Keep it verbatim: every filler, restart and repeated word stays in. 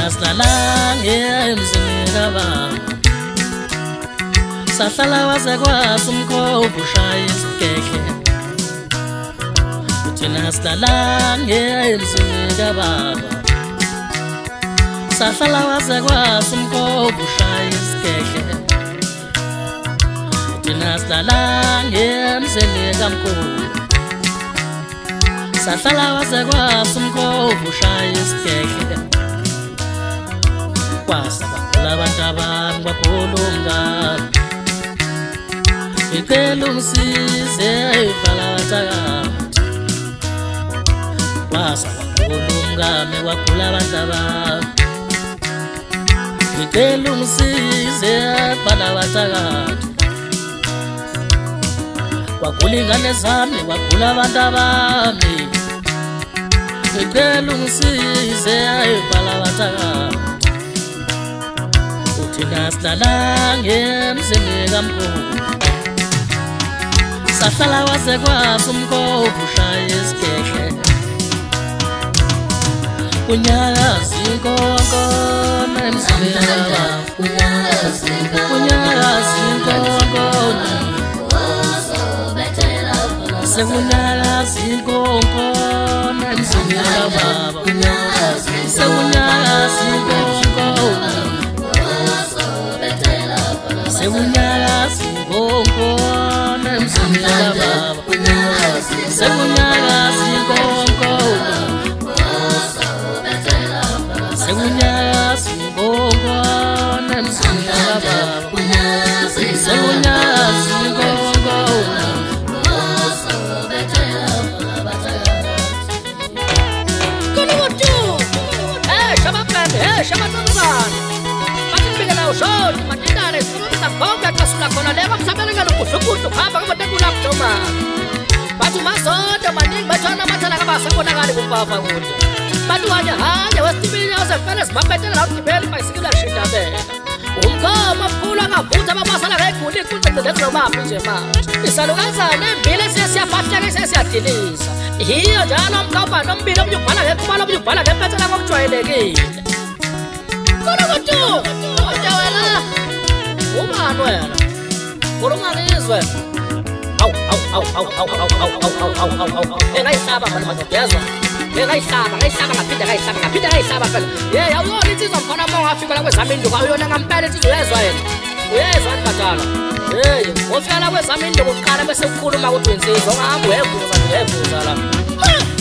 Sinasidlalange emzini kababa sahlala waze kwasa umkhomba ushaya isigekhe Thina sidlalange emzini kababa sahlala waze kwasa umkhomba ushaya isigekhe Thina sidlalange emzini kamkhulu sahlala waze kwasa umkhomba ushaya isigekhe Kwasa bakula abantu abantu bakhuluma Ngicela ungisize vala wathakathi Kwasa bakhuluma bakula abantu abantu Ngicela ungisize vala wathakathi Wakula ingane zami wakula abantu abami Ngicela ungisize vala wathakathi Thina sidlalange emzini kamkhulu sahlala waze kwasa umkhomba ushaya isigekhe Unyakaza inkonkona emzini kababa Unyakaza inkonkona Sekunyakaza inkonkona emzini kababa Sekunyakaza inkonkona Sekunyakaza inkonkona emzini kababa Sekunyakaza inkonkona Sekunyakaza inkonkona emzini kababa Sekunyakaza inkonkona Konotu Eh shabakan eh shabakan Makin na usod matindare Koga kasula kona lewa msabele nga lukusukusu Hapa kama tegula mchoma Batu masoda maning Bajona matala kama sakona gali kumpafa kutu Batu hanya hanya Westibili ya usefeles Mapetele rauti kibeli Paisikila shita be Umkoma pula nga Buta mabasa la rekuni Kunte kudetlo maapinje ma Isalugaza Nembile siyasi ya patya Nga siyasi ya tilisa Hiyo jalo mkapa Nombile mjupala Kumala mjupala Kepetele kwa mchwa ilegi Kono kutu Ojawela Umano wena Kurungalizwe Au au au au au au au au au au au au Engaisaba kana matogezwa Engaisaba ngaisaba ngaphinda ngaisaba ngaphinda ngaisaba phela Ye yawo insizwa mfana mo ngafika la kwezamindu kwayona ngampela insizwa yezwa yena Uyezwa ngibadala Hey ofika la kwezamindu kuqala bese ukukhuluma ukuthi wensizwa ungahambi uyevuza uyevuza la